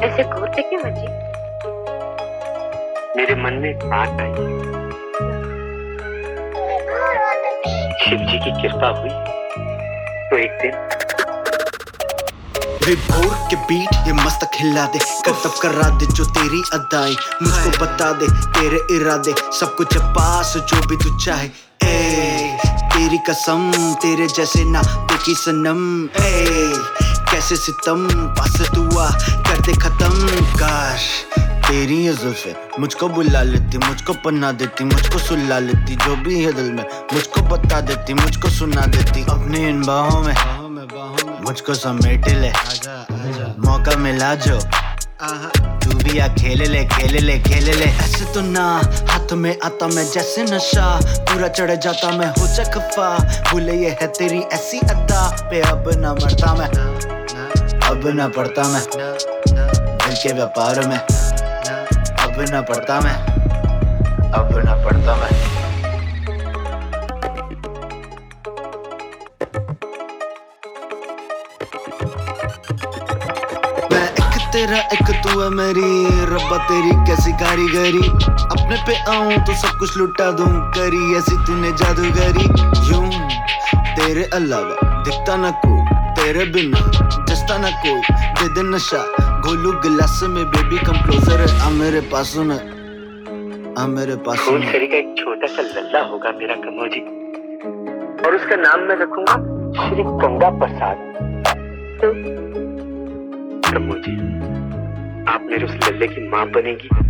ऐसे घूरते क्यों अजी? मेरे मन में एक बात आई। शिव जी की कृपा हुई तो एक दिन विभोर के बीट ये मस्तक हिला दे, करतब करा दे जो तेरी अदाएं, मुझको बता दे तेरे इरादे, सब कुछ पास जो भी तू चाहे। ए तेरी कसम तेरे जैसे ना देखी सनम, ए कैसे सितम पास तू आ कर दे खत्म। काश तेरी ये जुल्फे मुझको बुला लेती, मुझको पन्ना देती, मुझको सुला लेती, जो भी है दिल में मुझको बता देती, मुझको सुना देती। अपनी इन बाहों में मुझको समेट ले, मौका मिला जो तू भी आ खेल ले खेल ले खेल ले। ऐसे तो ना हाथ में आता मैं जैसे नशा, पूरा चढ़ जाता मैं हो जा खफा, भूले ये है तेरी ऐसी अदा पे अब ना मरता मैं, अब ना पड़ता मैं दिल के व्यापार में, अब ना पड़ता मैं, अब ना पड़ता मैं। मैं एक तेरा एक तू है मेरी, रब्बा तेरी कैसी कारीगरी, अपने पे आऊं तो सब कुछ लुटा दूं, करी ऐसी तूने जादूगरी। यूं तेरे अलावा दिखता ना कोई, तेरे बिना जस्ता ना कोई, दे दे नशा घोलू गिलास में बेबी कम क्लोजर, आ मेरे पास में, आ मेरे पास फूल में। सरी का एक छोटा सा लल्ला होगा मेरा कमोजी, और उसका नाम मैं रखूंगा श्री गंगा प्रसाद। कमोजी आप मेरे उस लल्ले की माँ बनेगी।